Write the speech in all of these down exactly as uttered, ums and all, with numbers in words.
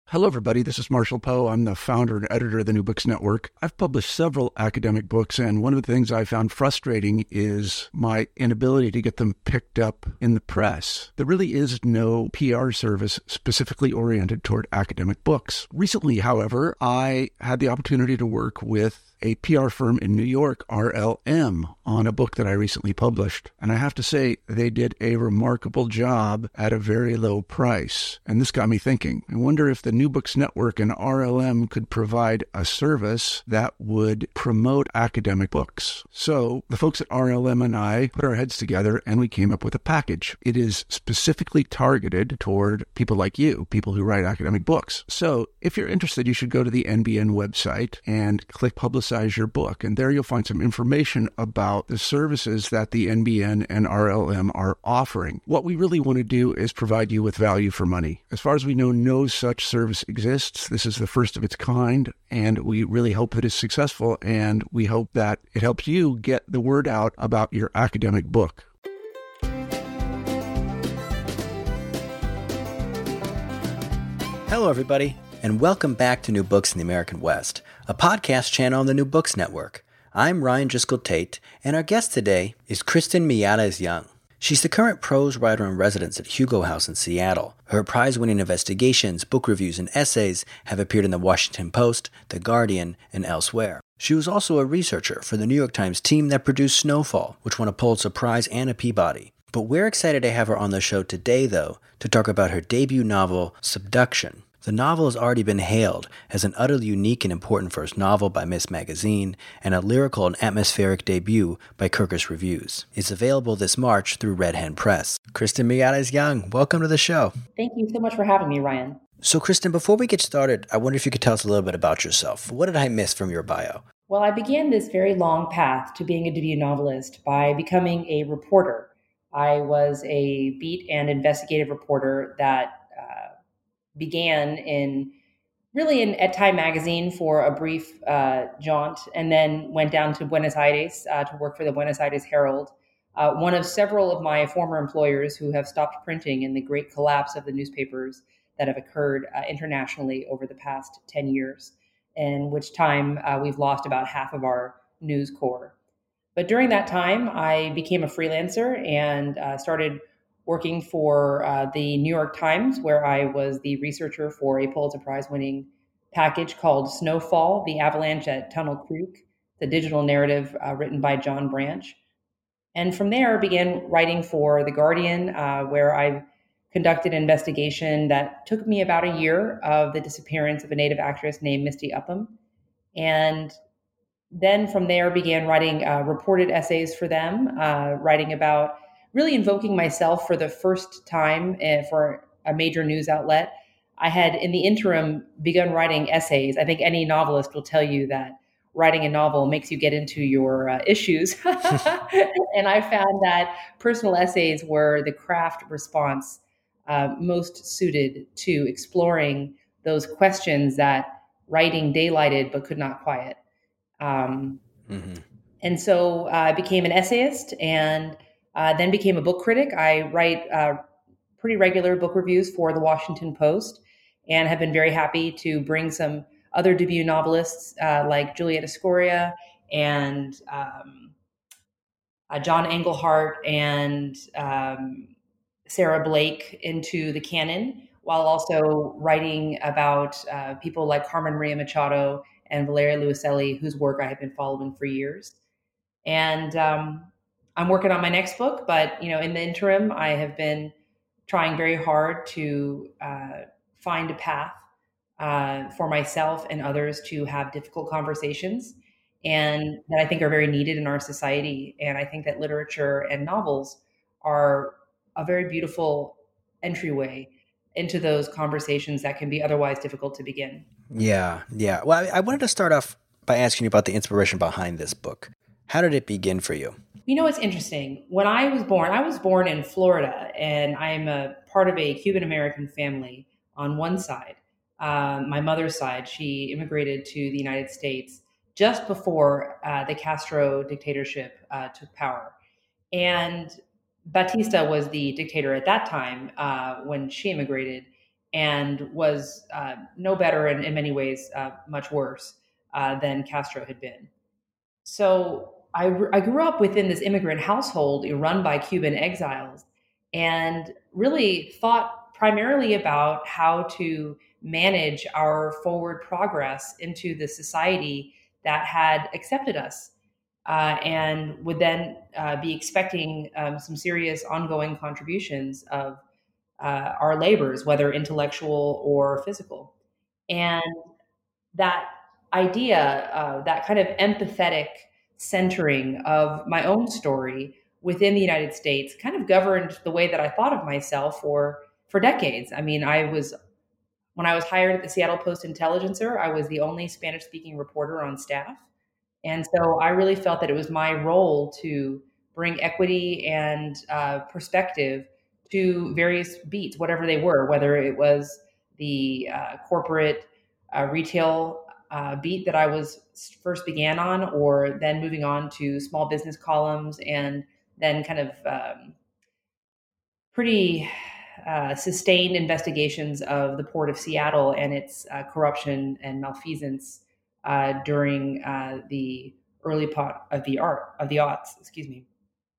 Hello, everybody. This is Marshall Poe. I'm the founder and editor of the New Books Network. I've published several academic books, and one of the things I found frustrating is my inability to get them picked up in the press. There really is no P R service specifically oriented toward academic books. Recently, however, I had the opportunity to work with a P R firm in New York, R L M, on a book that I recently published. And I have to say, they did a remarkable job at a very low price. And this got me thinking. I wonder if the New Books Network and R L M could provide a service that would promote academic books. So the folks at R L M and I put our heads together and we came up with a package. It is specifically targeted toward people like you, people who write academic books. So if you're interested, you should go to the N B N website and click Publicize your book. And there you'll find some information about the services that the N B N and R L M are offering. What we really want to do is provide you with value for money. As far as we know, no such service exists. This is the first of its kind, and we really hope that it's successful, and we hope that it helps you get the word out about your academic book. Hello, everybody, and welcome back to New Books in the American West, a podcast channel on the New Books Network. I'm Ryan Driscoll Tate, and our guest today is Kristin Miyares-Young. She's the current prose writer in residence at Hugo House in Seattle. Her prize-winning investigations, book reviews, and essays have appeared in The Washington Post, The Guardian, and elsewhere. She was also a researcher for the New York Times team that produced Snowfall, which won a Pulitzer Prize and a Peabody. But we're excited to have her on the show today, though, to talk about her debut novel, Subduction. The novel has already been hailed as an utterly unique and important first novel by Ms. Magazine and a lyrical and atmospheric debut by Kirkus Reviews. It's available this March through Red Hen Press. Kristin Miyares-Young, welcome to the show. Thank you so much for having me, Ryan. So, Kristin, before we get started, I wonder if you could tell us a little bit about yourself. What did I miss from your bio? Well, I began this very long path to being a debut novelist by becoming a reporter. I was a beat and investigative reporter that began in really in at Time Magazine for a brief uh, jaunt, and then went down to Buenos Aires uh, to work for the Buenos Aires Herald, uh, one of several of my former employers who have stopped printing in the great collapse of the newspapers that have occurred uh, internationally over the past ten years, in which time uh, we've lost about half of our news corps. But during that time, I became a freelancer and uh, started working for uh, the New York Times, where I was the researcher for a Pulitzer Prize-winning package called Snowfall, The Avalanche at Tunnel Creek, the digital narrative uh, written by John Branch. And from there, began writing for The Guardian, uh, where I conducted an investigation that took me about a year of the disappearance of a Native actress named Misty Upham. And then from there, began writing uh, reported essays for them, uh, writing about really invoking myself for the first time uh, for a major news outlet. I had, in the interim, begun writing essays. I think any novelist will tell you that writing a novel makes you get into your uh, issues. And I found that personal essays were the craft response uh, most suited to exploring those questions that writing daylighted but could not quiet. Um, mm-hmm. And so uh, I became an essayist and Uh, then became a book critic. I write uh, pretty regular book reviews for The Washington Post and have been very happy to bring some other debut novelists uh, like Juliet Escoria and um, uh, John Englehart and um, Sarah Blake into the canon, while also writing about uh, people like Carmen Maria Machado and Valeria Luiselli, whose work I have been following for years. And um, I'm working on my next book, but you know, in the interim, I have been trying very hard to uh, find a path uh, for myself and others to have difficult conversations, and that I think are very needed in our society. And I think that literature and novels are a very beautiful entryway into those conversations that can be otherwise difficult to begin. Yeah, yeah. Well, I, I wanted to start off by asking you about the inspiration behind this book. How did it begin for you? You know, it's interesting. When I was born, I was born in Florida, and I am a part of a Cuban-American family on one side. Uh, my mother's side, she immigrated to the United States just before uh, the Castro dictatorship uh, took power. And Batista was the dictator at that time uh, when she immigrated. and was uh, no better and in many ways uh, much worse uh, than Castro had been. So I, I grew up within this immigrant household run by Cuban exiles and really thought primarily about how to manage our forward progress into the society that had accepted us uh, and would then uh, be expecting um, some serious ongoing contributions of uh, our labors, whether intellectual or physical. And that idea, uh, that kind of empathetic centering of my own story within the United States kind of governed the way that I thought of myself for for decades. I mean, I was when I was hired at the Seattle Post-Intelligencer, I was the only Spanish-speaking reporter on staff. And so I really felt that it was my role to bring equity and uh, perspective to various beats, whatever they were, whether it was the uh, corporate uh, retail uh, beat that I was first began on, or then moving on to small business columns, and then kind of um, pretty uh, sustained investigations of the Port of Seattle and its uh, corruption and malfeasance uh, during uh, the early part of the art of the aughts, excuse me.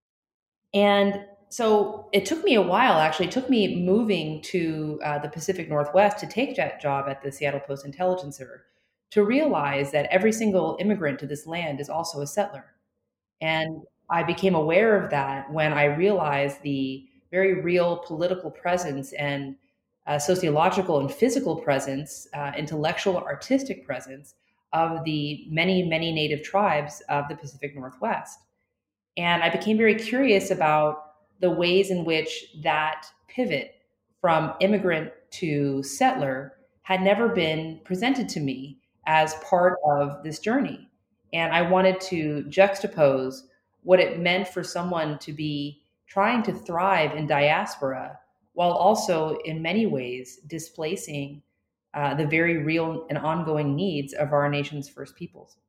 And so it took me a while, actually, it took me moving to uh, the Pacific Northwest to take that job at the Seattle Post-Intelligencer to realize that every single immigrant to this land is also a settler. And I became aware of that when I realized the very real political presence and uh, sociological and physical presence, uh, intellectual, artistic presence of the many, many native tribes of the Pacific Northwest. And I became very curious about the ways in which that pivot from immigrant to settler had never been presented to me as part of this journey. And I wanted to juxtapose what it meant for someone to be trying to thrive in diaspora while also in many ways displacing uh, the very real and ongoing needs of our nation's first peoples.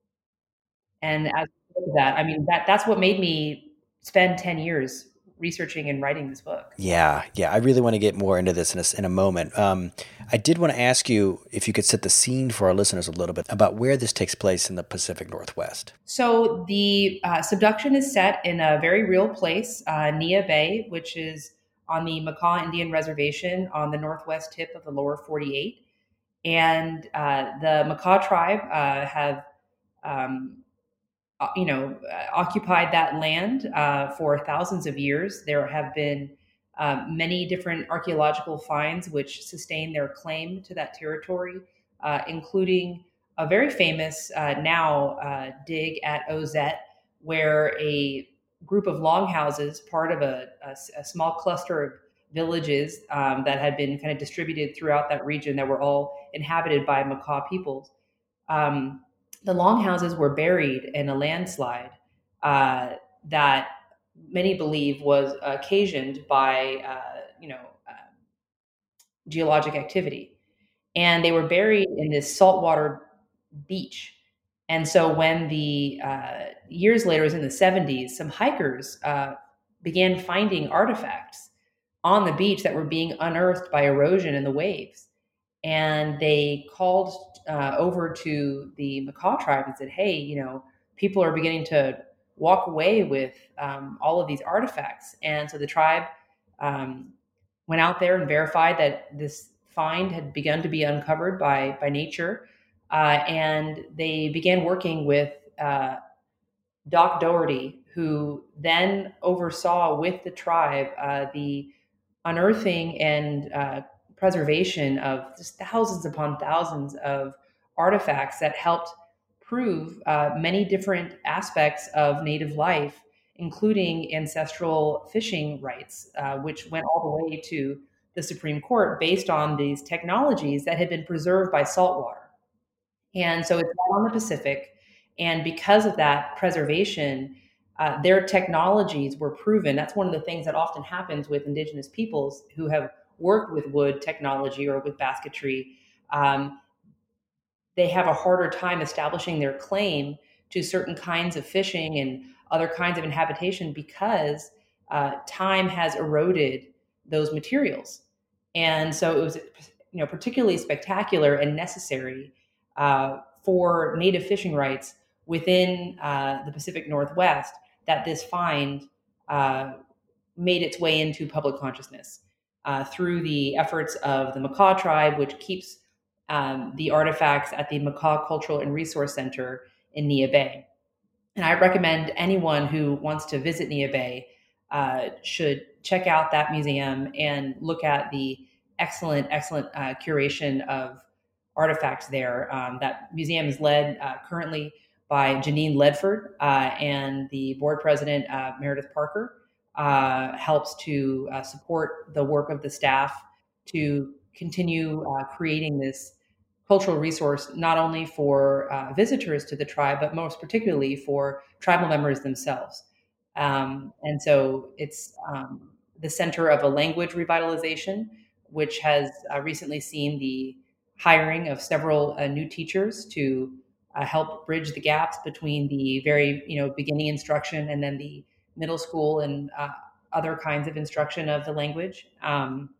And as that, I mean, that that's what made me spend ten years researching and writing this book. Yeah, yeah. I really want to get more into this in a, in a moment. Um, I did want to ask you if you could set the scene for our listeners a little bit about where this takes place in the Pacific Northwest. So the uh, subduction is set in a very real place, uh, Neah Bay, which is on the Makah Indian Reservation on the northwest tip of the lower forty-eight. And uh, the Makah tribe uh, have um, you know, uh, occupied that land uh, for thousands of years. There have been uh, many different archaeological finds which sustain their claim to that territory, uh, including a very famous uh, now uh, dig at Ozette, where a group of longhouses, part of a, a, a small cluster of villages um, that had been kind of distributed throughout that region that were all inhabited by Makah peoples, um, the longhouses were buried in a landslide uh, that many believe was occasioned by, uh, you know, uh, geologic activity. And they were buried in this saltwater beach. And so when the, uh, years later, it was in the seventies, some hikers uh, began finding artifacts on the beach that were being unearthed by erosion in the waves. And they called uh, over to the Makah tribe and said, hey, you know, people are beginning to walk away with um, all of these artifacts. And so the tribe um, went out there and verified that this find had begun to be uncovered by, by nature. Uh, and they began working with uh, Doc Doherty, who then oversaw with the tribe uh, the unearthing and uh, preservation of just thousands upon thousands of artifacts that helped prove uh, many different aspects of native life, including ancestral fishing rights, uh, which went all the way to the Supreme Court based on these technologies that had been preserved by saltwater. And so it's right on the Pacific. And because of that preservation, uh, their technologies were proven. That's one of the things that often happens with indigenous peoples who have worked with wood technology or with basketry. Um, they have a harder time establishing their claim to certain kinds of fishing and other kinds of inhabitation because uh, time has eroded those materials. And so it was you know, particularly spectacular and necessary uh, for native fishing rights within uh, the Pacific Northwest that this find uh, made its way into public consciousness uh, through the efforts of the Makah tribe, which keeps um, the artifacts at the Makah Cultural and Resource Center in Neah Bay. And I recommend anyone who wants to visit Neah Bay uh, should check out that museum and look at the excellent, excellent uh, curation of artifacts there. Um, that museum is led uh, currently by Janine Ledford, uh, and the board president, uh, Meredith Parker, uh, helps to uh, support the work of the staff to continue uh, creating this cultural resource, not only for uh, visitors to the tribe, but most particularly for tribal members themselves. Um, and so it's um, the center of a language revitalization, which has uh, recently seen the hiring of several uh, new teachers to uh, help bridge the gaps between the very, you know, beginning instruction and then the middle school and uh, other kinds of instruction of the language. Um,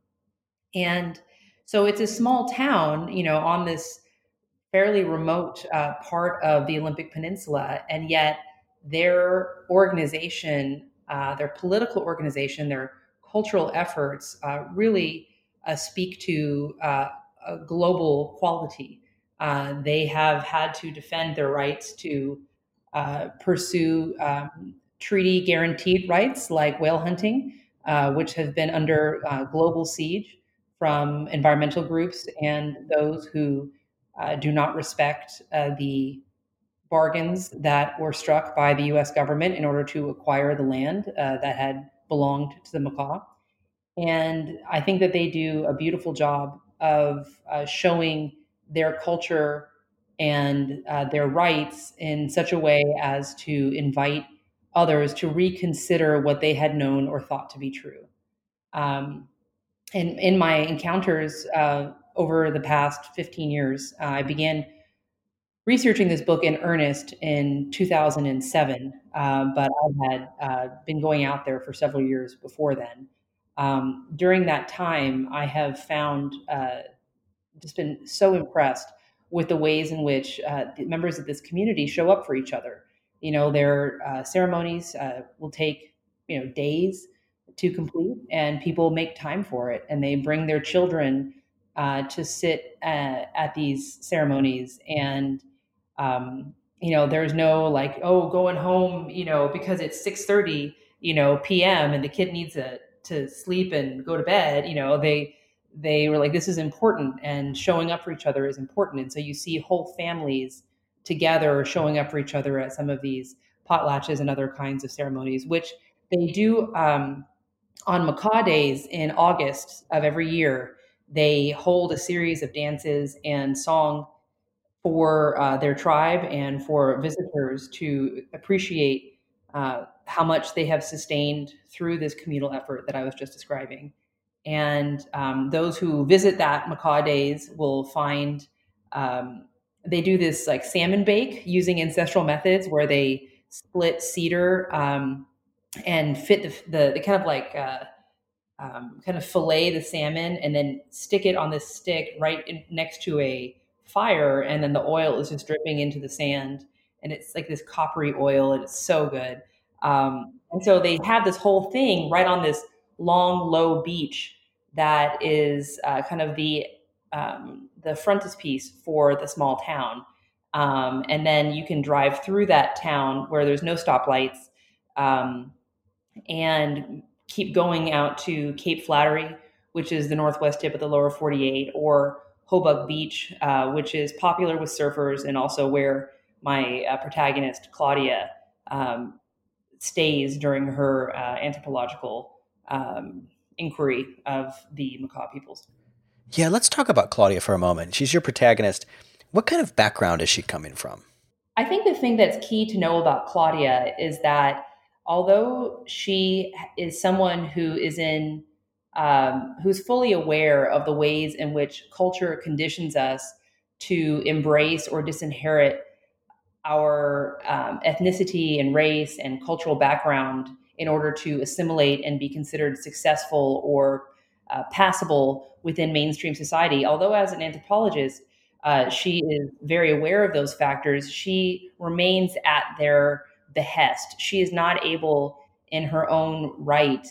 and so it's a small town, you know, on this fairly remote uh, part of the Olympic Peninsula, and yet their organization, uh, their political organization, their cultural efforts uh, really uh, speak to uh, a global quality. Uh, they have had to defend their rights to uh, pursue um, treaty guaranteed rights like whale hunting, uh, which have been under uh, global siege from environmental groups and those who uh, do not respect uh, the bargains that were struck by the U S government in order to acquire the land uh, that had belonged to the Makah. And I think that they do a beautiful job of uh, showing their culture and uh, their rights in such a way as to invite others to reconsider what they had known or thought to be true. Um, and in my encounters uh, over the past fifteen years, uh, I began researching this book in earnest in two thousand seven, uh, but I had uh, been going out there for several years before then. Um, during that time, I have found uh, just been so impressed with the ways in which uh, the members of this community show up for each other. You know, their uh, ceremonies uh, will take, you know, days to complete, and people make time for it, and they bring their children uh, to sit uh, at these ceremonies. And um, you know, there's no like, oh, going home, you know, because it's six thirty, you know, p m and the kid needs a, to sleep and go to bed. You know, they they were like, this is important, and showing up for each other is important. And so you see whole families together showing up for each other at some of these potlatches and other kinds of ceremonies, which they do um, on Makah days in August of every year. They hold a series of dances and song for uh, their tribe and for visitors to appreciate uh, how much they have sustained through this communal effort that I was just describing. And um, those who visit that Makah days will find um, they do this like salmon bake using ancestral methods where they split cedar um, and fit the, the, the kind of like uh, um, kind of fillet the salmon and then stick it on this stick right in, next to a fire, and then the oil is just dripping into the sand, and it's like this coppery oil, and it's so good. Um, and so they have this whole thing right on this long, low beach that is uh, kind of the um, the frontispiece for the small town. Um, and then you can drive through that town where there's no stoplights, um, and keep going out to Cape Flattery, which is the northwest tip of the lower forty-eight, or Hobuck Beach, uh, which is popular with surfers and also where my uh, protagonist, Claudia, um, stays during her uh, anthropological um, inquiry of the Makah peoples. Yeah, let's talk about Claudia for a moment. She's your protagonist. What kind of background is she coming from? I think the thing that's key to know about Claudia is that although she is someone who is in Um, who's fully aware of the ways in which culture conditions us to embrace or disinherit our um, ethnicity and race and cultural background in order to assimilate and be considered successful or uh, passable within mainstream society. Although as an anthropologist, uh, she is very aware of those factors, she remains at their behest. She is not able in her own right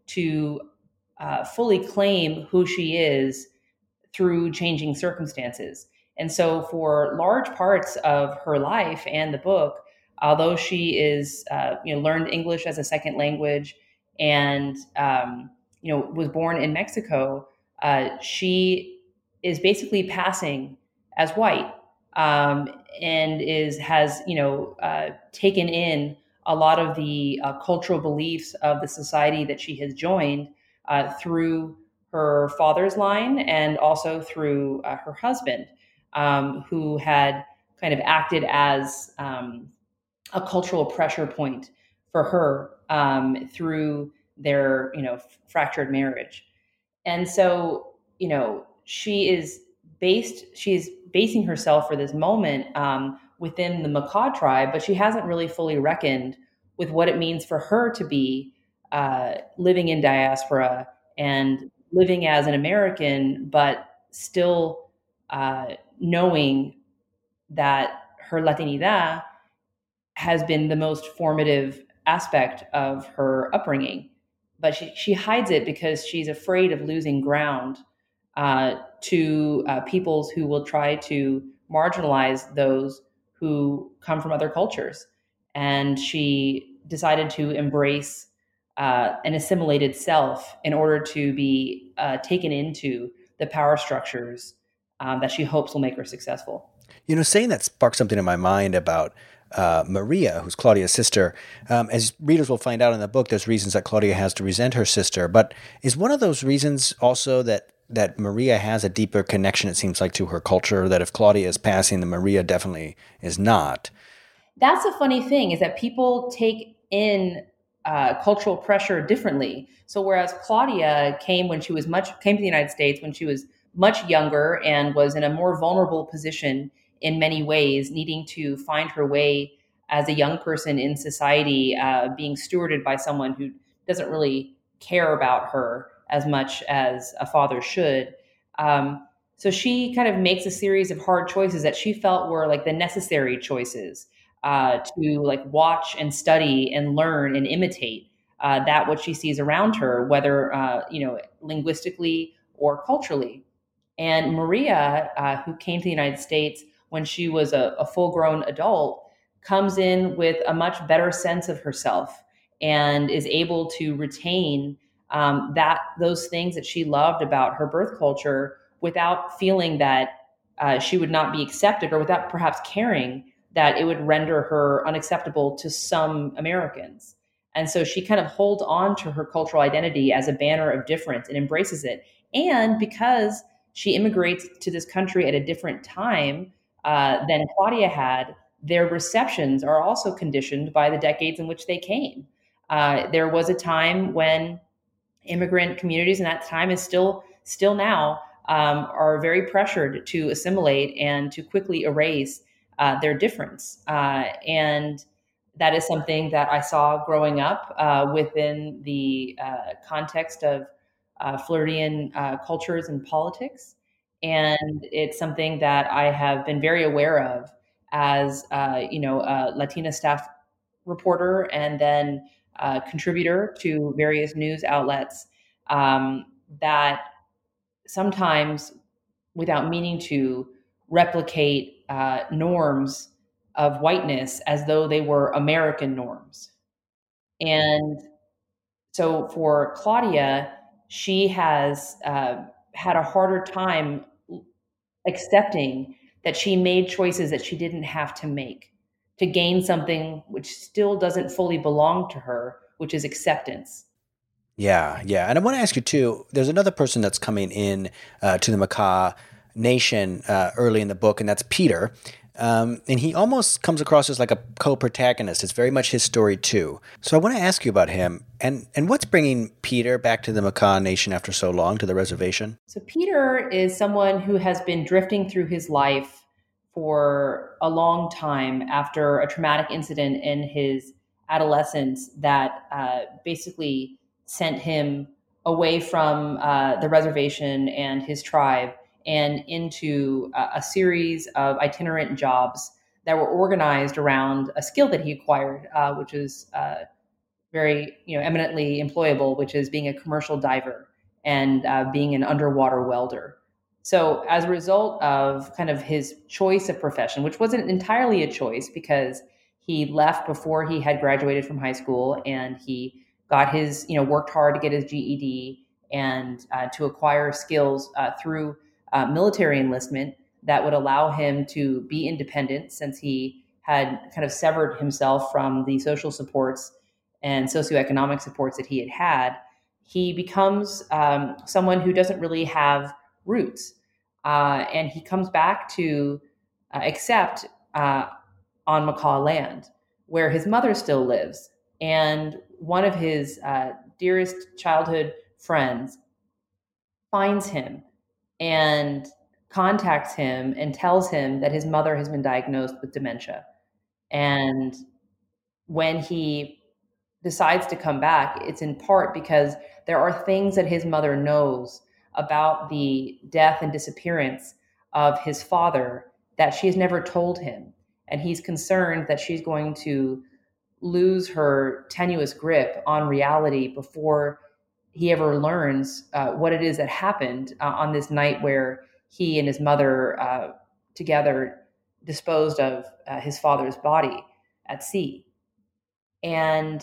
to uh, fully claim who she is through changing circumstances. And so for large parts of her life and the book, although she is, uh, you know, learned English as a second language and, um, you know, was born in Mexico, uh, she is basically passing as white, um, and is, has, you know, uh, taken in a lot of the uh, cultural beliefs of the society that she has joined uh, through her father's line and also through uh, her husband, um, who had kind of acted as um, a cultural pressure point for her um, through their, you know, f- fractured marriage. And so, you know, she is based, she's basing herself for this moment um, within the Makah tribe, but she hasn't really fully reckoned with what it means for her to be uh, living in diaspora and living as an American, but still uh, knowing that her Latinidad has been the most formative aspect of her upbringing. But she, she hides it because she's afraid of losing ground uh, to uh, peoples who will try to marginalize those who come from other cultures. And she decided to embrace uh, an assimilated self in order to be uh, taken into the power structures um, that she hopes will make her successful. You know, saying that sparked something in my mind about uh, Maria, who's Claudia's sister. Um, as readers will find out in the book, there's reasons that Claudia has to resent her sister. But is one of those reasons also that that Maria has a deeper connection, it seems like, to her culture, that if Claudia is passing, then Maria definitely is not? That's a funny thing, is that people take in uh, cultural pressure differently. So whereas Claudia came when she was much, came to the United States when she was much younger and was in a more vulnerable position in many ways, needing to find her way as a young person in society, uh, being stewarded by someone who doesn't really care about her as much as a father should. Um, so she kind of makes a series of hard choices that she felt were like the necessary choices uh, to like watch and study and learn and imitate uh, that what she sees around her, whether uh, you know, linguistically or culturally. And Maria, uh, who came to the United States when she was a, a full-grown adult, comes in with a much better sense of herself and is able to retain um, that those things that she loved about her birth culture without feeling that uh, she would not be accepted, or without perhaps caring that it would render her unacceptable to some Americans. And so she kind of holds on to her cultural identity as a banner of difference and embraces it. And because she immigrates to this country at a different time uh, than Claudia had, their receptions are also conditioned by the decades in which they came. Uh, there was a time when immigrant communities, and that time is still still now, um, are very pressured to assimilate and to quickly erase uh, their difference. Uh, and that is something that I saw growing up uh, within the uh, context of uh, Floridian uh, cultures and politics. And it's something that I have been very aware of as, uh, you know, a Latina staff reporter and then a contributor to various news outlets, um, that sometimes, without meaning to, replicate uh, norms of whiteness as though they were American norms. And so for Claudia, she has uh, had a harder time accepting that she made choices that she didn't have to make to gain something which still doesn't fully belong to her, which is acceptance. Yeah, yeah. And I want to ask you too, there's another person that's coming in uh, to the Makah Nation uh, early in the book, and that's Peter. Um, and he almost comes across as like a co-protagonist. It's very much his story too. So I want to ask you about him and, and what's bringing Peter back to the Makah Nation after so long, to the reservation? So Peter is someone who has been drifting through his life for a long time after a traumatic incident in his adolescence that uh, basically sent him away from uh, the reservation and his tribe and into a, a series of itinerant jobs that were organized around a skill that he acquired, uh, which is uh, very, you know, eminently employable, which is being a commercial diver and uh, being an underwater welder. So as a result of kind of his choice of profession, which wasn't entirely a choice because he left before he had graduated from high school, and he got his, you know, worked hard to get his G E D and uh, to acquire skills uh, through uh, military enlistment that would allow him to be independent, since he had kind of severed himself from the social supports and socioeconomic supports that he had had. He becomes um, someone who doesn't really have roots. Uh, and he comes back to uh, accept uh, on Makah land, where his mother still lives. And one of his uh, dearest childhood friends finds him and contacts him and tells him that his mother has been diagnosed with dementia. And when he decides to come back, it's in part because there are things that his mother knows about the death and disappearance of his father that she has never told him. And he's concerned that she's going to lose her tenuous grip on reality before he ever learns uh, what it is that happened uh, on this night where he and his mother uh, together disposed of uh, his father's body at sea. And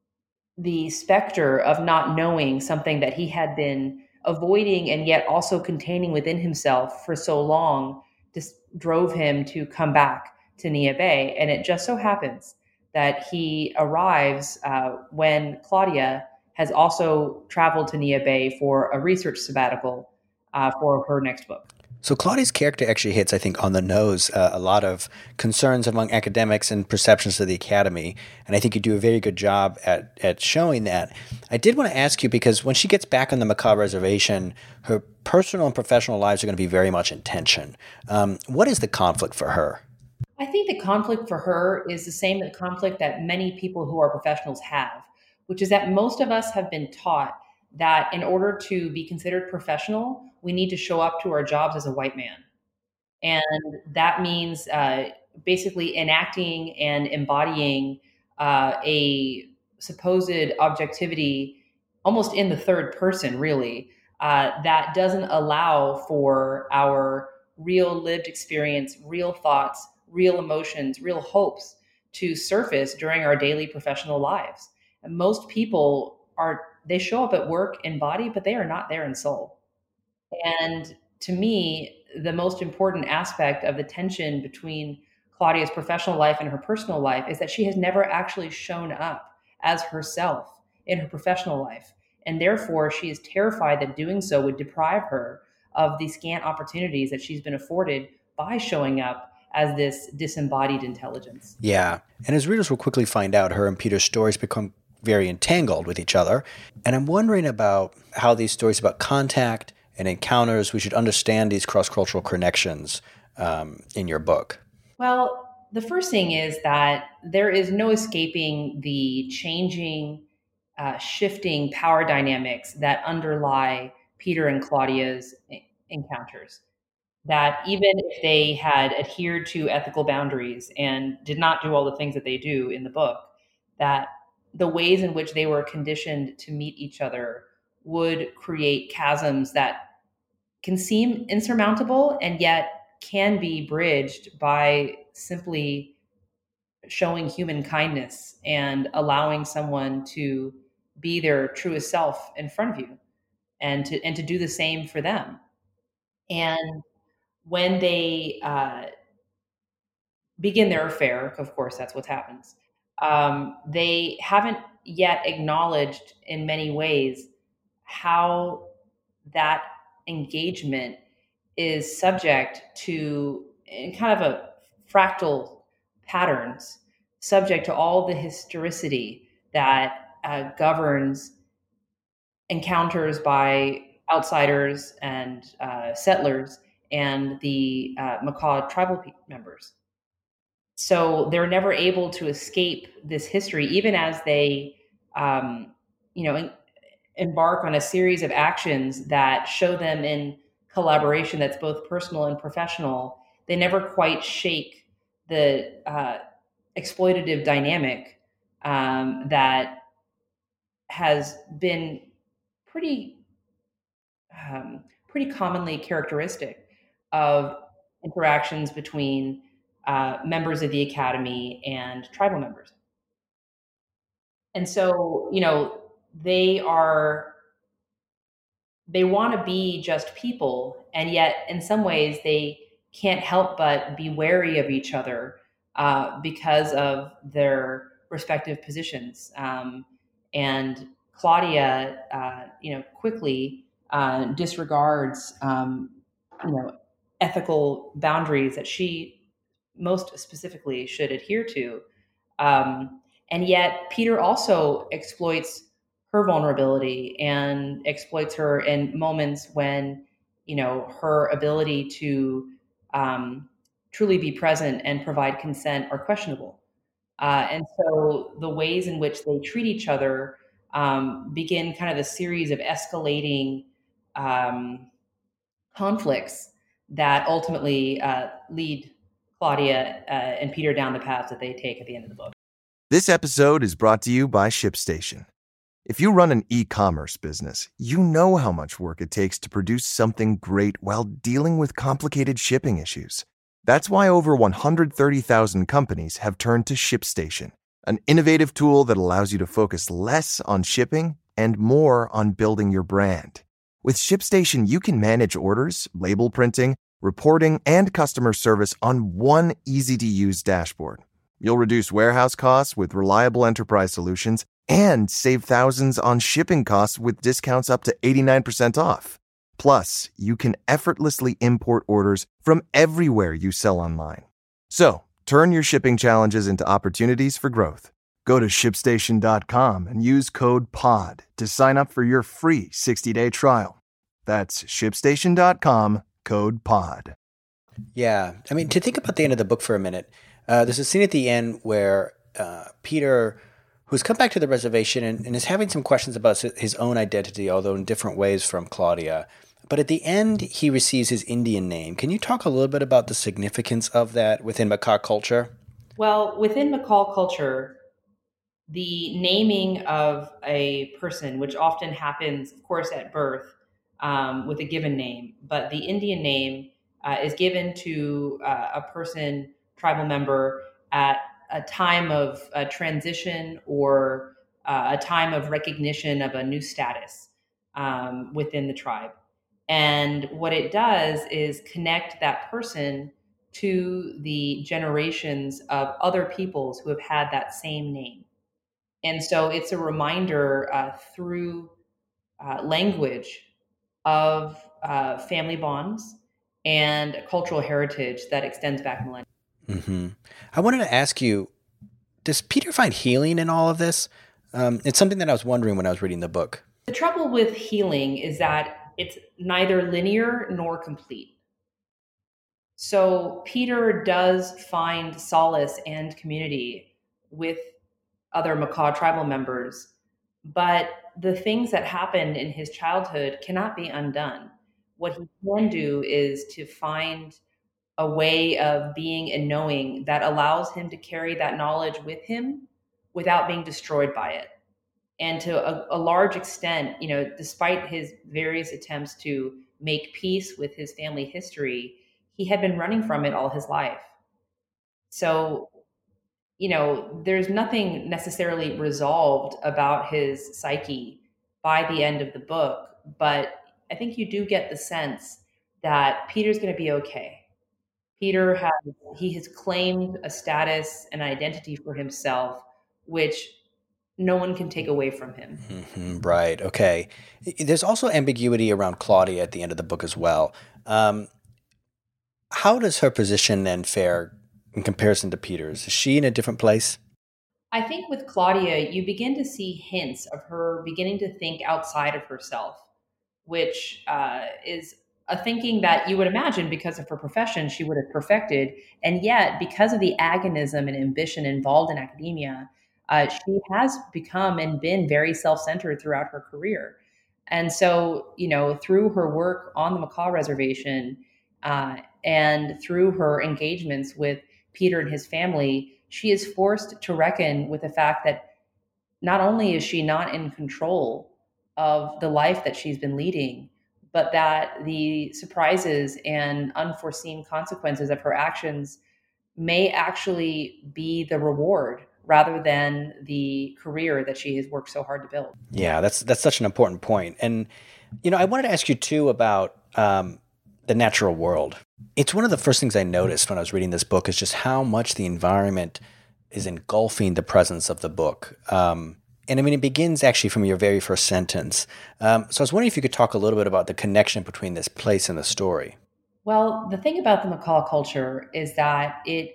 the specter of not knowing something that he had been avoiding and yet also containing within himself for so long just drove him to come back to Neah Bay. And it just so happens that he arrives uh, when Claudia has also traveled to Neah Bay for a research sabbatical uh, for her next book. So Claudia's character actually hits, I think, on the nose uh, a lot of concerns among academics and perceptions of the academy. And I think you do a very good job at, at showing that. I did want to ask you, because when she gets back on the Makah Reservation, her personal and professional lives are going to be very much in tension. Um, what is the conflict for her? I think the conflict for her is the same conflict that many people who are professionals have, which is that most of us have been taught that in order to be considered professional, we need to show up to our jobs as a white man. And that means uh, basically enacting and embodying uh, a supposed objectivity almost in the third person, really, uh, that doesn't allow for our real lived experience, real thoughts, real emotions, real hopes to surface during our daily professional lives. And most people are, they show up at work in body, but they are not there in soul. And to me, the most important aspect of the tension between Claudia's professional life and her personal life is that she has never actually shown up as herself in her professional life. And therefore, she is terrified that doing so would deprive her of the scant opportunities that she's been afforded by showing up as this disembodied intelligence. Yeah. And as readers will quickly find out, her and Peter's stories become very entangled with each other. And I'm wondering about how these stories about contact and encounters, we should understand these cross-cultural connections um, in your book. Well, the first thing is that there is no escaping the changing, uh, shifting power dynamics that underlie Peter and Claudia's encounters. That even if they had adhered to ethical boundaries and did not do all the things that they do in the book, that the ways in which they were conditioned to meet each other would create chasms that can seem insurmountable and yet can be bridged by simply showing human kindness and allowing someone to be their truest self in front of you and to and to do the same for them. And when they uh, begin their affair, of course, that's what happens. Um, they haven't yet acknowledged in many ways how that engagement is subject to in kind of a fractal patterns, subject to all the historicity that uh, governs encounters by outsiders and uh, settlers and the uh, Makah tribal members. So they're never able to escape this history, even as they, um, you know, embark on a series of actions that show them in collaboration that's both personal and professional, they never quite shake the uh, exploitative dynamic um, that has been pretty um, pretty commonly characteristic of interactions between uh, members of the academy and tribal members. And so, you know, they are they want to be just people, and yet in some ways they can't help but be wary of each other uh, because of their respective positions. Um, and Claudia, uh, you know, quickly uh, disregards, um, you know, ethical boundaries that she most specifically should adhere to. Um, and yet Peter also exploits her vulnerability and exploits her in moments when, you know, her ability to um, truly be present and provide consent are questionable. Uh, and so the ways in which they treat each other um, begin kind of a series of escalating um, conflicts that ultimately uh, lead Claudia uh, and Peter down the path that they take at the end of the book. This episode is brought to you by ShipStation. If you run an e-commerce business, you know how much work it takes to produce something great while dealing with complicated shipping issues. That's why over one hundred thirty thousand companies have turned to ShipStation, an innovative tool that allows you to focus less on shipping and more on building your brand. With ShipStation, you can manage orders, label printing, reporting, and customer service on one easy-to-use dashboard. You'll reduce warehouse costs with reliable enterprise solutions and save thousands on shipping costs with discounts up to eighty-nine percent off. Plus, you can effortlessly import orders from everywhere you sell online. So, turn your shipping challenges into opportunities for growth. Go to ship station dot com and use code POD to sign up for your free sixty-day trial. That's ship station dot com, code POD. Yeah. I mean, to think about the end of the book for a minute, uh, there's a scene at the end where uh, Peter, who's come back to the reservation and, and is having some questions about his own identity, although in different ways from Claudia. But at the end, he receives his Indian name. Can you talk a little bit about the significance of that within Makah culture? Well, within Makah culture, the naming of a person, which often happens, of course, at birth um, with a given name, but the Indian name uh, is given to uh, a person, tribal member, at a time of uh, transition or uh, a time of recognition of a new status um, within the tribe. And what it does is connect that person to the generations of other peoples who have had that same name. And so it's a reminder uh, through uh, language of uh, family bonds and cultural heritage that extends back millennia. Mm-hmm. I wanted to ask you, does Peter find healing in all of this? Um, it's something that I was wondering when I was reading the book. The trouble with healing is that it's neither linear nor complete. So Peter does find solace and community with other Makah tribal members, but the things that happened in his childhood cannot be undone. What he can do is to find a way of being and knowing that allows him to carry that knowledge with him without being destroyed by it. And to a, a large extent, you know, despite his various attempts to make peace with his family history, he had been running from it all his life. So, you know, there's nothing necessarily resolved about his psyche by the end of the book, but I think you do get the sense that Peter's going to be okay. Peter has, he has claimed a status and identity for himself, which no one can take away from him. Mm-hmm, right. Okay. There's also ambiguity around Claudia at the end of the book as well. Um, how does her position then fare in comparison to Peter's? Is she in a different place? I think with Claudia, you begin to see hints of her beginning to think outside of herself, which uh, is a thinking that you would imagine because of her profession she would have perfected. And yet, because of the agonism and ambition involved in academia, uh, she has become and been very self-centered throughout her career. And so, you know, through her work on the Makah Reservation uh, and through her engagements with Peter and his family, she is forced to reckon with the fact that not only is she not in control of the life that she's been leading, but that the surprises and unforeseen consequences of her actions may actually be the reward rather than the career that she has worked so hard to build. Yeah, that's that's such an important point. And, you know, I wanted to ask you too about um, the natural world. It's one of the first things I noticed when I was reading this book is just how much the environment is engulfing the presence of the book. Um, and I mean, it begins actually from your very first sentence. Um, so I was wondering if you could talk a little bit about the connection between this place and the story. Well, the thing about the Makah culture is that it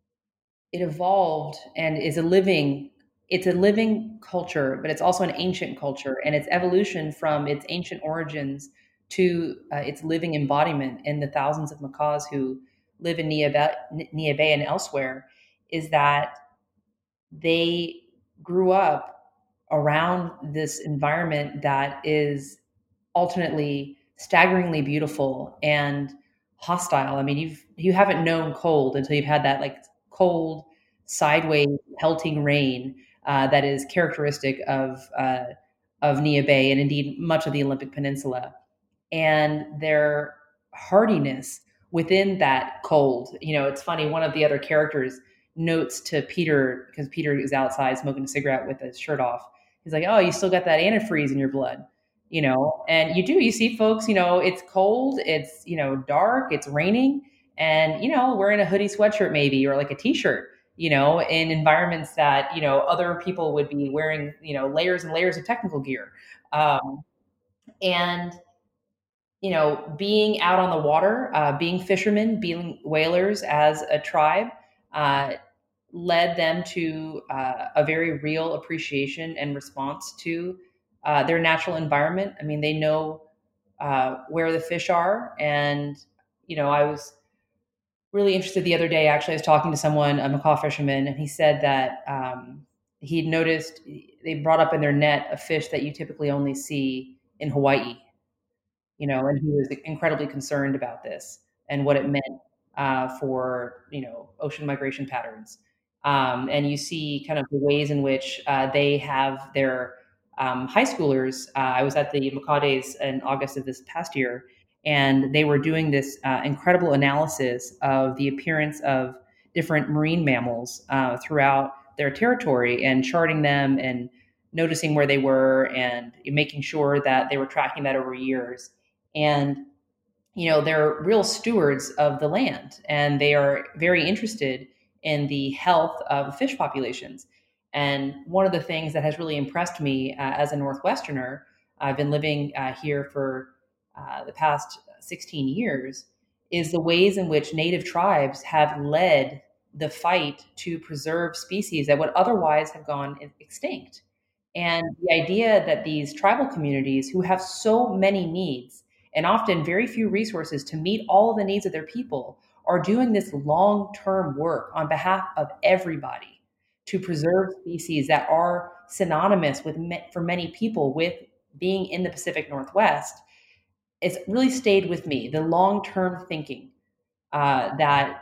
it evolved and is a living it's a living culture, but it's also an ancient culture, and its evolution from its ancient origins to uh, its living embodiment in the thousands of Makahs who live in Nia Bay and elsewhere is that they grew up around this environment that is alternately staggeringly beautiful and hostile. I mean, you've you haven't known cold until you've had that like cold, sideways, pelting rain uh, that is characteristic of uh, of Nia Bay and indeed much of the Olympic Peninsula. And their hardiness within that cold. You know, it's funny. One of the other characters notes to Peter, because Peter is outside smoking a cigarette with his shirt off. He's like, "Oh, you still got that antifreeze in your blood." You know, and you do, you see folks, you know, it's cold, it's, you know, dark, it's raining, and, you know, wearing a hoodie sweatshirt maybe, or like a t-shirt, you know, in environments that, you know, other people would be wearing, you know, layers and layers of technical gear. Um, and, you know, being out on the water, uh, being fishermen, being whalers as a tribe, uh, led them to uh, a very real appreciation and response to uh, their natural environment. I mean, they know uh, where the fish are. And, you know, I was really interested the other day, actually, I was talking to someone, a Makah fisherman, and he said that um, he'd noticed they brought up in their net a fish that you typically only see in Hawaii, you know, and he was incredibly concerned about this and what it meant uh, for, you know, ocean migration patterns. Um, and you see kind of the ways in which uh, they have their um, high schoolers. Uh, I was at the Makah Days in August of this past year, and they were doing this uh, incredible analysis of the appearance of different marine mammals uh, throughout their territory and charting them and noticing where they were and making sure that they were tracking that over years. And, you know, they're real stewards of the land, and they are very interested in the health of fish populations. And one of the things that has really impressed me uh, as a Northwesterner, I've been living uh, here for uh, the past sixteen years, is the ways in which native tribes have led the fight to preserve species that would otherwise have gone extinct. And the idea that these tribal communities who have so many needs and often very few resources to meet all of the needs of their people are doing this long-term work on behalf of everybody to preserve species that are synonymous with, for many people, with being in the Pacific Northwest. It's really stayed with me, the long-term thinking uh, that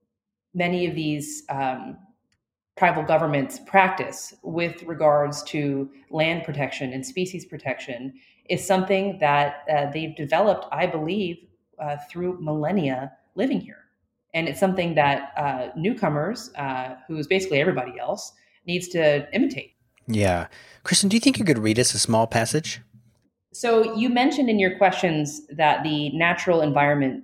many of these um, tribal governments practice with regards to land protection and species protection is something that uh, they've developed, I believe, uh, through millennia living here. And it's something that uh, newcomers, uh, who is basically everybody else, needs to imitate. Yeah. Kristen, do you think you could read us a small passage? So you mentioned in your questions that the natural environment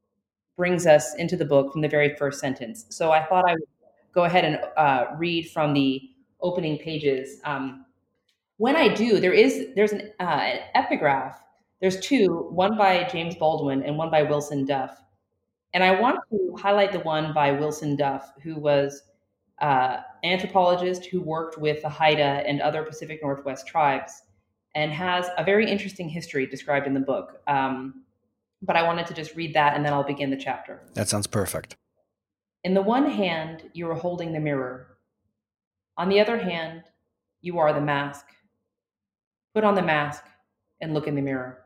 brings us into the book from the very first sentence. So I thought I would go ahead and uh, read from the opening pages. Um, when I do, there is there's an, uh, an epigraph. There's two, one by James Baldwin and one by Wilson Duff. And I want to highlight the one by Wilson Duff, who was uh, an anthropologist who worked with the Haida and other Pacific Northwest tribes and has a very interesting history described in the book. Um, but I wanted to just read that, and then I'll begin the chapter. That sounds perfect. In the one hand, you are holding the mirror. On the other hand, you are the mask. Put on the mask and look in the mirror.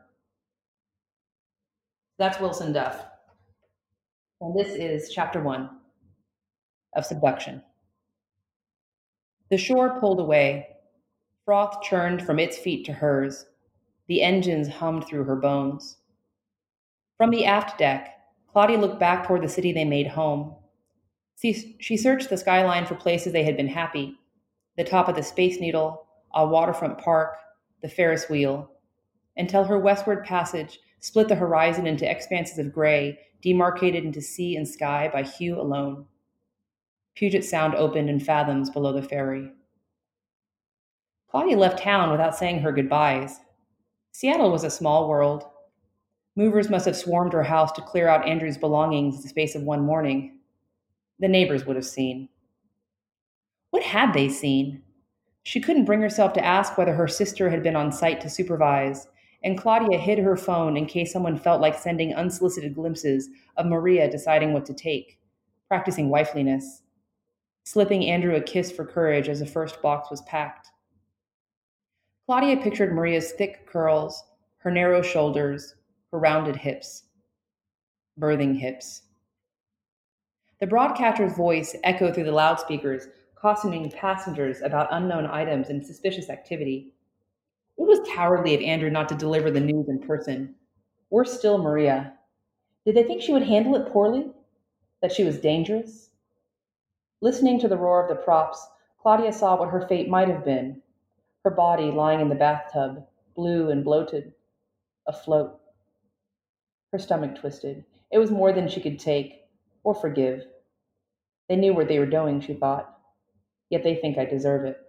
That's Wilson Duff. And this is chapter one of Subduction. The shore pulled away. Froth churned from its feet to hers. The engines hummed through her bones. From the aft deck, Claudia looked back toward the city they made home. She, she searched the skyline for places they had been happy. The top of the Space Needle, a waterfront park, the Ferris wheel, until her westward passage split the horizon into expanses of gray, demarcated into sea and sky by hue alone. Puget Sound opened in fathoms below the ferry. Claudia left town without saying her goodbyes. Seattle was a small world. Movers must have swarmed her house to clear out Andrew's belongings in the space of one morning. The neighbors would have seen. What had they seen? She couldn't bring herself to ask whether her sister had been on site to supervise, and Claudia hid her phone in case someone felt like sending unsolicited glimpses of Maria deciding what to take, practicing wifeliness, slipping Andrew a kiss for courage as the first box was packed. Claudia pictured Maria's thick curls, her narrow shoulders, her rounded hips. Birthing hips. The broadcaster's voice echoed through the loudspeakers, cautioning passengers about unknown items and suspicious activity. It was cowardly of Andrew not to deliver the news in person. Worse still, Maria. Did they think she would handle it poorly? That she was dangerous? Listening to the roar of the props, Claudia saw what her fate might have been. Her body lying in the bathtub, blue and bloated, afloat. Her stomach twisted. It was more than she could take, or forgive. They knew where they were going, she thought. Yet they think I deserve it.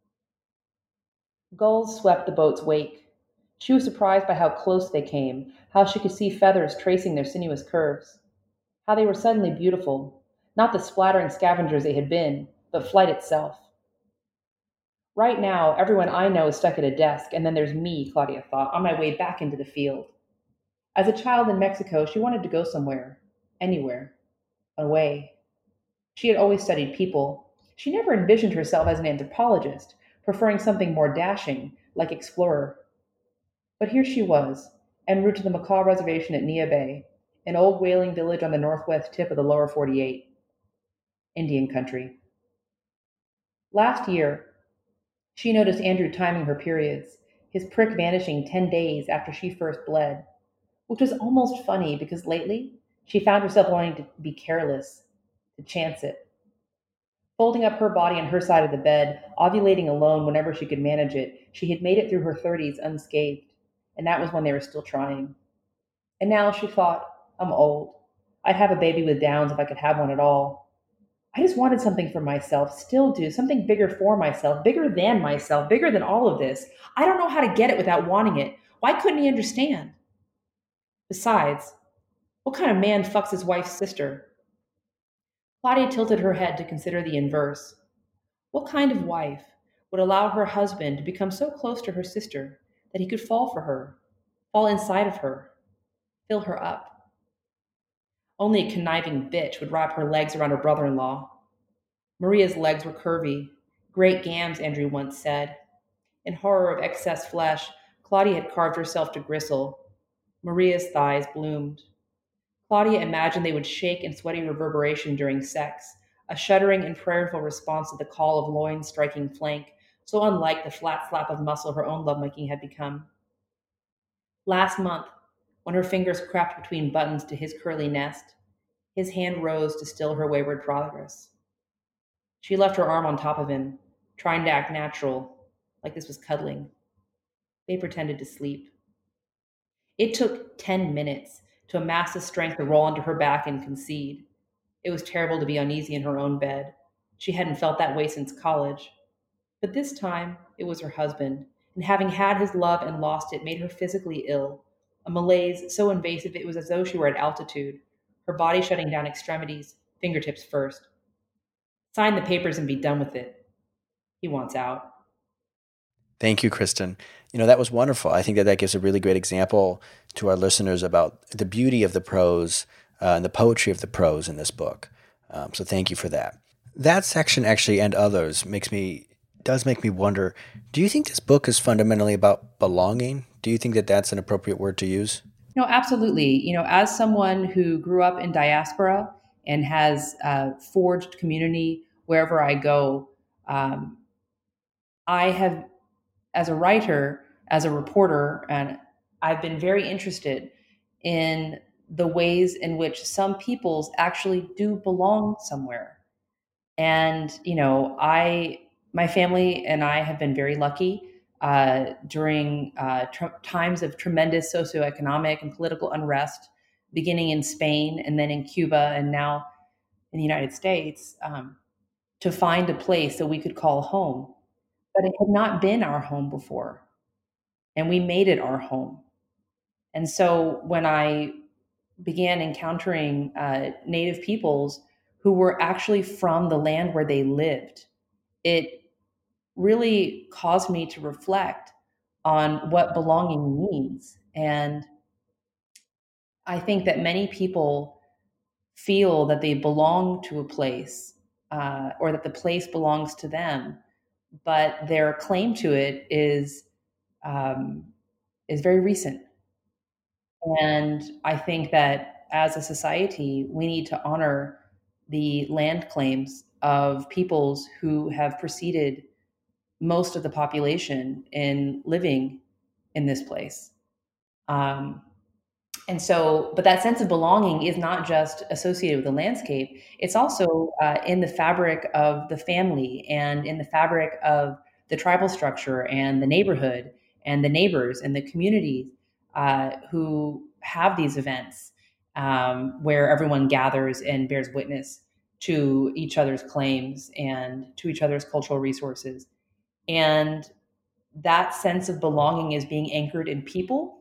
Gulls swept the boat's wake. She was surprised by how close they came, how she could see feathers tracing their sinuous curves, how they were suddenly beautiful, not the splattering scavengers they had been, but flight itself. Right now, everyone I know is stuck at a desk, and then there's me, Claudia thought, on my way back into the field. As a child in Mexico, she wanted to go somewhere, anywhere, away. She had always studied people. She never envisioned herself as an anthropologist, preferring something more dashing, like explorer. But here she was, en route to the Macaw Reservation at Nia Bay, an old whaling village on the northwest tip of the lower forty-eight. Indian country. Last year, she noticed Andrew timing her periods, his prick vanishing ten days after she first bled, which was almost funny because lately she found herself wanting to be careless, to chance it. Folding up her body on her side of the bed, ovulating alone whenever she could manage it, she had made it through her thirties unscathed, and that was when they were still trying. And now she thought, I'm old. I'd have a baby with Downs if I could have one at all. I just wanted something for myself, still do, something bigger for myself, bigger than myself, bigger than all of this. I don't know how to get it without wanting it. Why couldn't he understand? Besides, what kind of man fucks his wife's sister? Claudia tilted her head to consider the inverse. What kind of wife would allow her husband to become so close to her sister that he could fall for her, fall inside of her, fill her up? Only a conniving bitch would wrap her legs around her brother-in-law. Maria's legs were curvy, great gams, Andrew once said. In horror of excess flesh, Claudia had carved herself to gristle. Maria's thighs bloomed. Claudia imagined they would shake in sweaty reverberation during sex, a shuddering and prayerful response to the call of loins striking flank, so unlike the flat flap of muscle her own lovemaking had become. Last month, when her fingers crept between buttons to his curly nest, his hand rose to still her wayward progress. She left her arm on top of him, trying to act natural, like this was cuddling. They pretended to sleep. It took ten minutes to amass the strength to roll onto her back and concede. It was terrible to be uneasy in her own bed. She hadn't felt that way since college. But this time, it was her husband, and having had his love and lost it made her physically ill. A malaise so invasive it was as though she were at altitude, her body shutting down extremities, fingertips first. Sign the papers and be done with it. He wants out. Thank you, Kristen. You know, that was wonderful. I think that that gives a really great example to our listeners about the beauty of the prose uh, and the poetry of the prose in this book. Um, so thank you for that. That section actually, and others, makes me does make me wonder, do you think this book is fundamentally about belonging? Do you think that that's an appropriate word to use? No, absolutely. You know, as someone who grew up in diaspora and has uh, forged community wherever I go, um, I have, as a writer, as a reporter, and I've been very interested in the ways in which some peoples actually do belong somewhere. And, you know, I, my family and I have been very lucky uh, during uh, tr- times of tremendous socioeconomic and political unrest, beginning in Spain and then in Cuba and now in the United States, um, to find a place that we could call home. But it had not been our home before, and we made it our home. And so when I began encountering uh, Native peoples who were actually from the land where they lived, it really caused me to reflect on what belonging means. And I think that many people feel that they belong to a place uh, or that the place belongs to them, but their claim to it is um, is very recent. And I think that as a society, we need to honor the land claims of peoples who have preceded most of the population in living in this place. Um, and so, but that sense of belonging is not just associated with the landscape, it's also uh, in the fabric of the family and in the fabric of the tribal structure and the neighborhood and the neighbors and the communities uh, who have these events um, where everyone gathers and bears witness to each other's claims and to each other's cultural resources. And that sense of belonging is being anchored in people,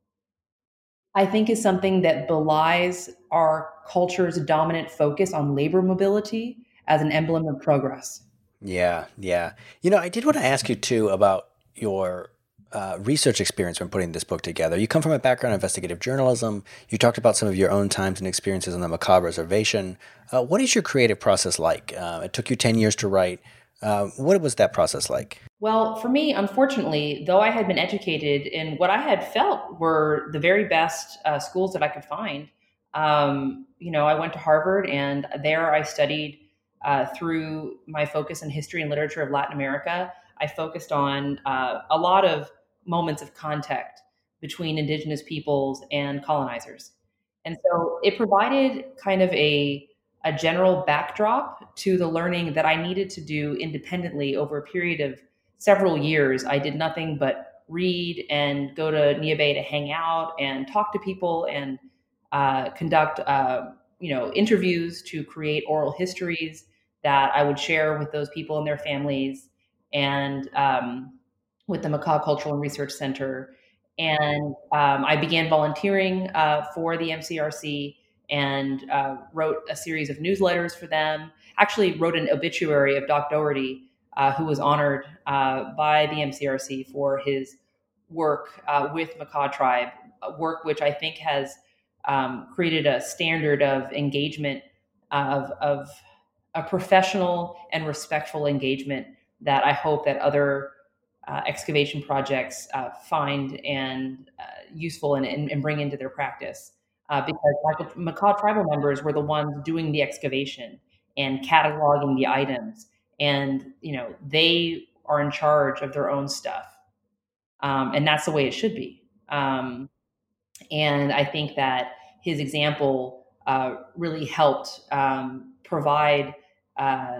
I think, is something that belies our culture's dominant focus on labor mobility as an emblem of progress. Yeah, yeah. You know, I did want to ask you too about your uh, research experience when putting this book together. You come from a background in investigative journalism. You talked about some of your own times and experiences on the Makah Reservation. Uh, what is your creative process like? Uh, it took you ten years to write. Uh, what was that process like? Well, for me, unfortunately, though I had been educated in what I had felt were the very best uh, schools that I could find, um, you know, I went to Harvard, and there I studied uh, through my focus in history and literature of Latin America. I focused on uh, a lot of moments of contact between indigenous peoples and colonizers. And so it provided kind of a a general backdrop to the learning that I needed to do independently over a period of several years. I did nothing but read and go to Niamey to hang out and talk to people and uh, conduct, uh, you know, interviews to create oral histories that I would share with those people and their families, and um, with the Makah Cultural and Research Center. And um, I began volunteering uh, for the M C R C and uh, wrote a series of newsletters for them. Actually, wrote an obituary of Doc Doherty, uh, who was honored uh, by the M C R C for his work uh, with Makah tribe, work which I think has um, created a standard of engagement, of, of a professional and respectful engagement that I hope that other uh, excavation projects uh, find and uh, useful and, and, and bring into their practice. Uh, because Makah tribal members were the ones doing the excavation and cataloging the items, and you know they are in charge of their own stuff, um, and that's the way it should be. Um, and I think that his example uh, really helped um, provide uh,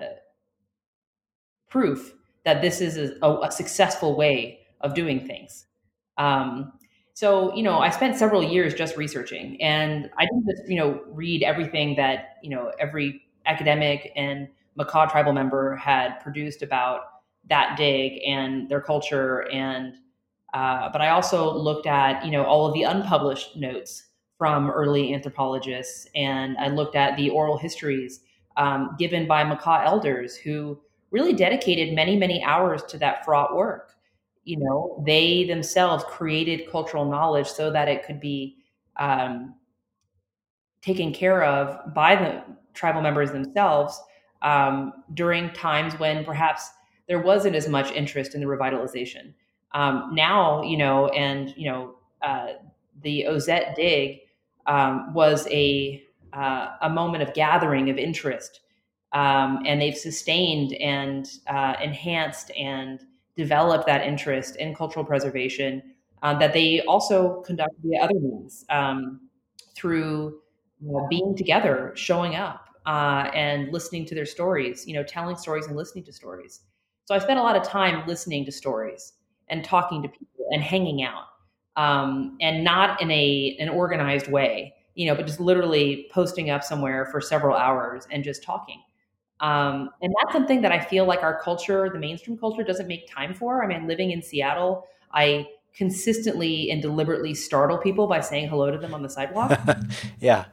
proof that this is a, a successful way of doing things. Um, so, you know, I spent several years just researching, and I didn't just, you know, read everything that, you know, every academic and Makah tribal member had produced about that dig and their culture. And, uh, but I also looked at, you know, all of the unpublished notes from early anthropologists, and I looked at the oral histories um, given by Makah elders who really dedicated many, many hours to that fraught work. You know, they themselves created cultural knowledge so that it could be um, taken care of by the tribal members themselves um, during times when perhaps there wasn't as much interest in the revitalization. Um, now, you know, and, you know, uh, the Ozette dig um, was a, uh, a moment of gathering of interest. Um, and they've sustained and uh, enhanced and developed that interest in cultural preservation uh, that they also conduct via other means um, through you know, being together, showing up, uh, and listening to their stories, you know, telling stories and listening to stories. So I spent a lot of time listening to stories and talking to people and hanging out, um, and not in a an organized way, you know, but just literally posting up somewhere for several hours and just talking. Um, and that's something that I feel like our culture, the mainstream culture, doesn't make time for. I mean, living in Seattle, I consistently and deliberately startle people by saying hello to them on the sidewalk. Yeah.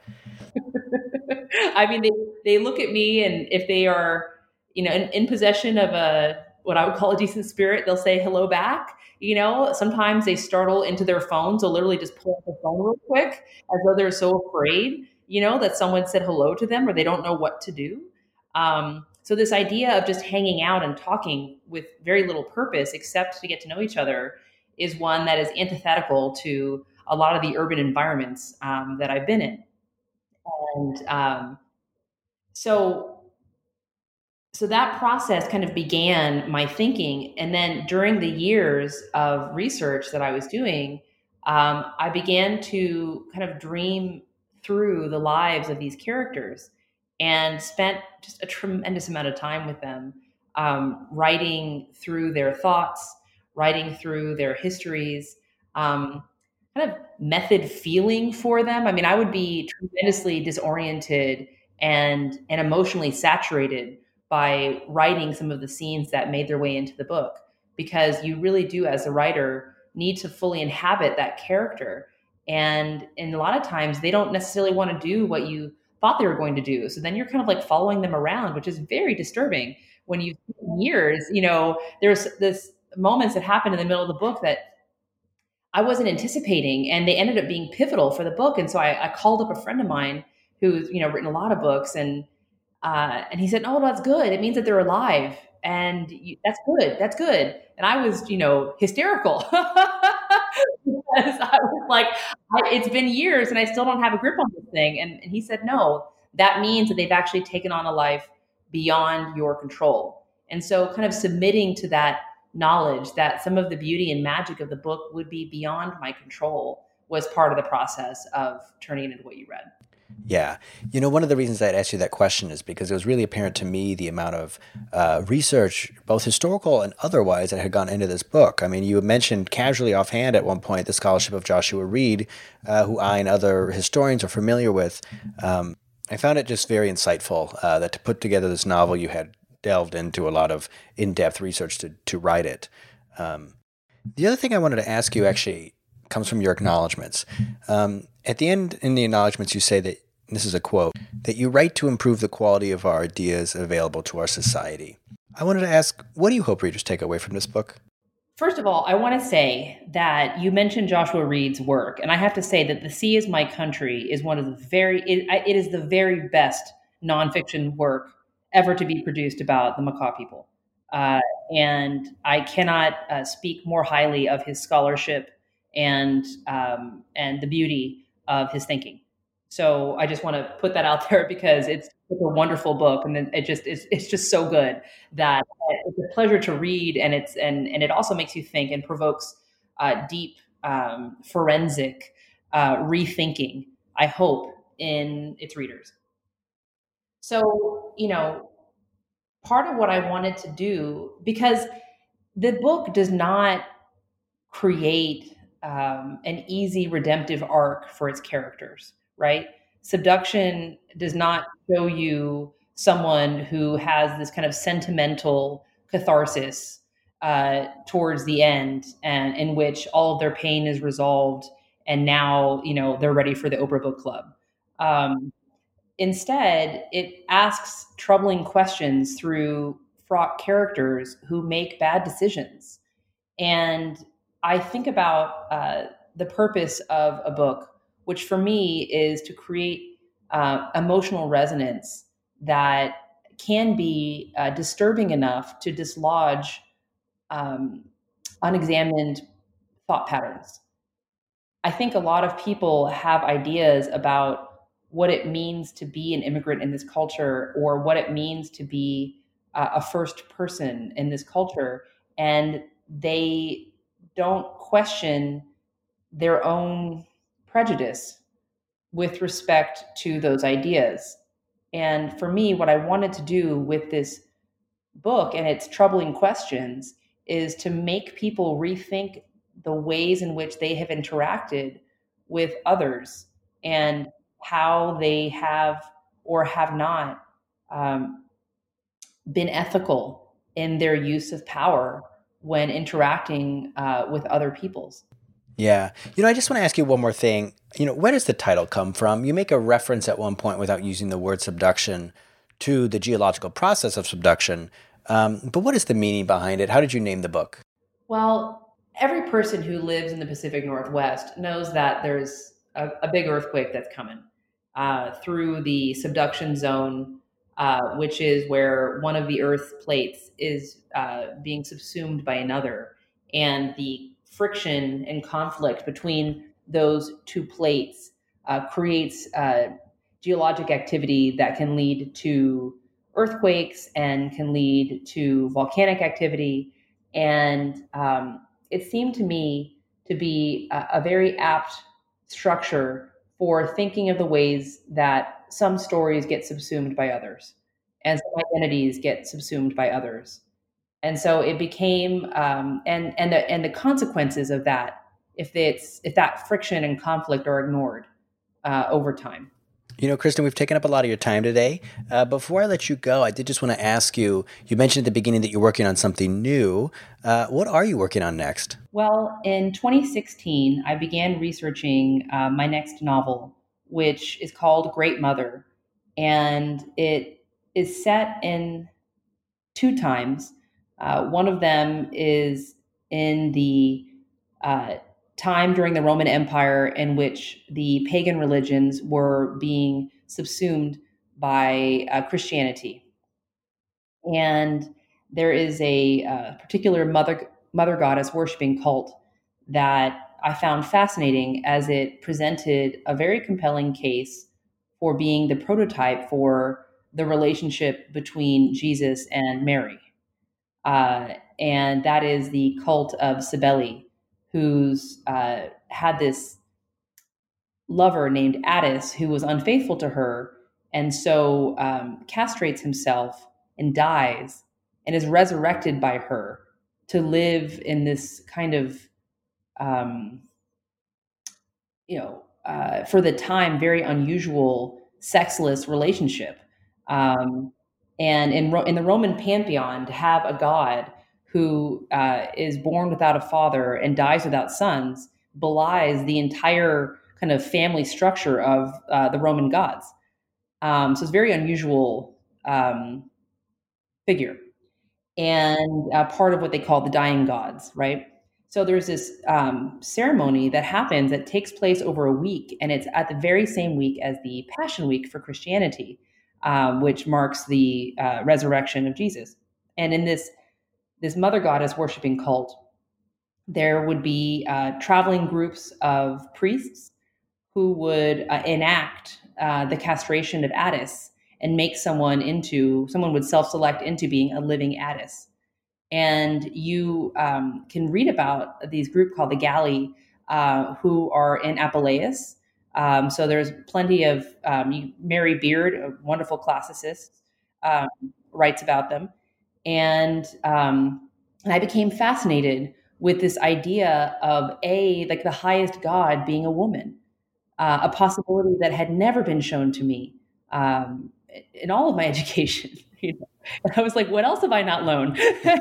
I mean, they, they look at me, and if they are, you know, in, in possession of a, what I would call a decent spirit, they'll say hello back. You know, sometimes they startle into their phones. They'll literally just pull up the phone real quick as though they're so afraid, you know, that someone said hello to them or they don't know what to do. Um, so this idea of just hanging out and talking with very little purpose except to get to know each other is one that is antithetical to a lot of the urban environments um, that I've been in. And um, so so that process kind of began my thinking. And then during the years of research that I was doing, um, I began to kind of dream through the lives of these characters and spent just a tremendous amount of time with them, um, writing through their thoughts, writing through their histories, um, kind of method feeling for them. I mean, I would be tremendously disoriented and and emotionally saturated by writing some of the scenes that made their way into the book, because you really do, as a writer, need to fully inhabit that character. And and a lot of times they don't necessarily want to do what you thought they were going to do. So then you're kind of like following them around, which is very disturbing when you've spent years, you know, there's this moments that happen in the middle of the book that I wasn't anticipating, and they ended up being pivotal for the book. And so I, I called up a friend of mine who's, you know, written a lot of books, and uh, and he said, "Oh, that's good. It means that they're alive, and you, that's good. That's good." And I was, you know, hysterical because I was like, I, "It's been years, and I still don't have a grip on this thing." And, and he said, "No, that means that they've actually taken on a life beyond your control." And so, kind of submitting to that knowledge that some of the beauty and magic of the book would be beyond my control was part of the process of turning it into what you read. Yeah. You know, one of the reasons I'd asked you that question is because it was really apparent to me the amount of uh, research, both historical and otherwise, that had gone into this book. I mean, you mentioned casually offhand at one point the scholarship of Joshua Reed, uh, who I and other historians are familiar with. Um, I found it just very insightful uh, that to put together this novel, you had delved into a lot of in-depth research to, to write it. Um, the other thing I wanted to ask you actually comes from your acknowledgments. Um, at the end, in the acknowledgments, you say that, and this is a quote, that you write to improve the quality of our ideas available to our society. I wanted to ask, what do you hope readers take away from this book? First of all, I want to say that you mentioned Joshua Reed's work, and I have to say that The Sea is My Country is one of the very, it, it is the very best nonfiction work ever to be produced about the Makah people. Uh, and I cannot uh, speak more highly of his scholarship and um, and the beauty of his thinking. So I just want to put that out there because it's, it's a wonderful book, and then it just it's, it's just so good that it's a pleasure to read, and it's and and it also makes you think and provokes uh, deep um, forensic uh, rethinking, I hope, in its readers. So, you know, part of what I wanted to do, because the book does not create um, an easy redemptive arc for its characters, right? Subduction does not show you someone who has this kind of sentimental catharsis uh, towards the end, and in which all of their pain is resolved, and now, you know, they're ready for the Oprah Book Club. Um, Instead, it asks troubling questions through fraught characters who make bad decisions. And I think about uh, the purpose of a book, which for me is to create uh, emotional resonance that can be uh, disturbing enough to dislodge um, unexamined thought patterns. I think a lot of people have ideas about what it means to be an immigrant in this culture, or what it means to be uh, a first person in this culture, and they don't question their own prejudice with respect to those ideas. And for me, what I wanted to do with this book and its troubling questions is to make people rethink the ways in which they have interacted with others, and how they have or have not um, been ethical in their use of power when interacting uh, with other peoples. Yeah. You know, I just want to ask you one more thing. You know, where does the title come from? You make a reference at one point, without using the word subduction, to the geological process of subduction. Um, but what is the meaning behind it? How did you name the book? Well, every person who lives in the Pacific Northwest knows that there's a, a big earthquake that's coming uh, through the subduction zone, uh, which is where one of the Earth's plates is uh, being subsumed by another. And the friction and conflict between those two plates uh, creates uh, geologic activity that can lead to earthquakes and can lead to volcanic activity. And um, it seemed to me to be a, a very apt structure for thinking of the ways that some stories get subsumed by others, and some identities get subsumed by others. And so it became, um, and and the and the consequences of that, if it's if that friction and conflict are ignored uh, over time. You know, Kristen, we've taken up a lot of your time today. Uh, before I let you go, I did just want to ask you, you mentioned at the beginning that you're working on something new. Uh, what are you working on next? Well, in twenty sixteen, I began researching uh, my next novel, which is called Great Mother. And it is set in two times. Uh, one of them is in the uh, time during the Roman Empire, in which the pagan religions were being subsumed by uh, Christianity. And there is a uh, particular mother mother goddess worshiping cult that I found fascinating, as it presented a very compelling case for being the prototype for the relationship between Jesus and Mary. Uh, and that is the cult of Cybele, who's uh, had this lover named Attis who was unfaithful to her, and so um, castrates himself and dies, and is resurrected by her to live in this kind of, um, you know, uh, for the time, very unusual sexless relationship. Um, and in, Ro- in the Roman pantheon, to have a god who uh, is born without a father and dies without sons belies the entire kind of family structure of uh, the Roman gods. Um, so it's a very unusual um, figure, and uh, part of what they call the dying gods, right? So there's this um, ceremony that happens that takes place over a week, and it's at the very same week as the Passion Week for Christianity, um, which marks the uh, resurrection of Jesus. And in this this mother goddess worshiping cult, there would be uh, traveling groups of priests who would uh, enact uh, the castration of Attis and make someone into, someone would self-select into being a living Attis. And you um, can read about these group called the Galli, uh, who are in Apuleius. Um, so there's plenty of, um, Mary Beard, a wonderful classicist, um, writes about them. And, um, and I became fascinated with this idea of a, like the highest God being a woman. Uh, a possibility that had never been shown to me um, in all of my education. You know? And I was like, what else have I not learned?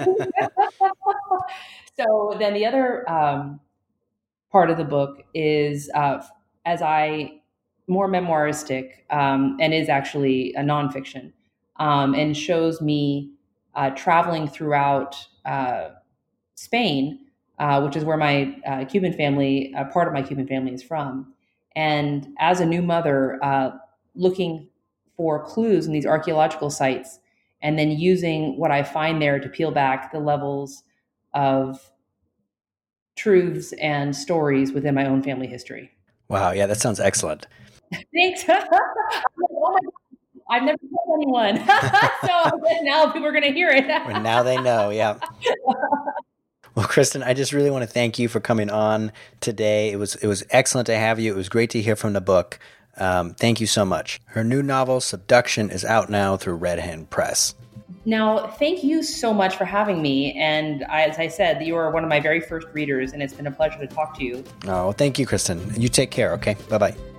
So then the other um, part of the book is, uh, as I, more memoiristic, um, and is actually a nonfiction, um, and shows me uh, traveling throughout uh, Spain, uh, which is where my uh, Cuban family, uh, part of my Cuban family is from. And as a new mother, uh, looking for clues in these archaeological sites, and then using what I find there to peel back the levels of truths and stories within my own family history. Wow. Yeah, that sounds excellent. Thanks. I'm like, oh my God, I've never told anyone. So I guess now people are going to hear it. Well, now they know. Yeah. Well, Kristen, I just really want to thank you for coming on today. It was it was excellent to have you. It was great to hear from the book. Um, thank you so much. Her new novel, Subduction, is out now through Red Hen Press. Now, thank you so much for having me. And I, as I said, you are one of my very first readers, and it's been a pleasure to talk to you. Oh, thank you, Kristen. You take care, okay? Bye-bye.